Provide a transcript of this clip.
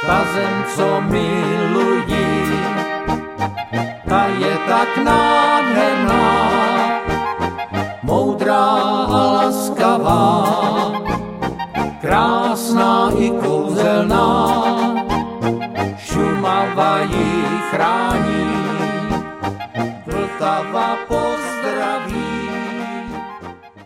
ta zem, co milují, ta je tak nádherná, moudrá a laskavá, krásná i kouzelná, Šumava ji chrání, Vltava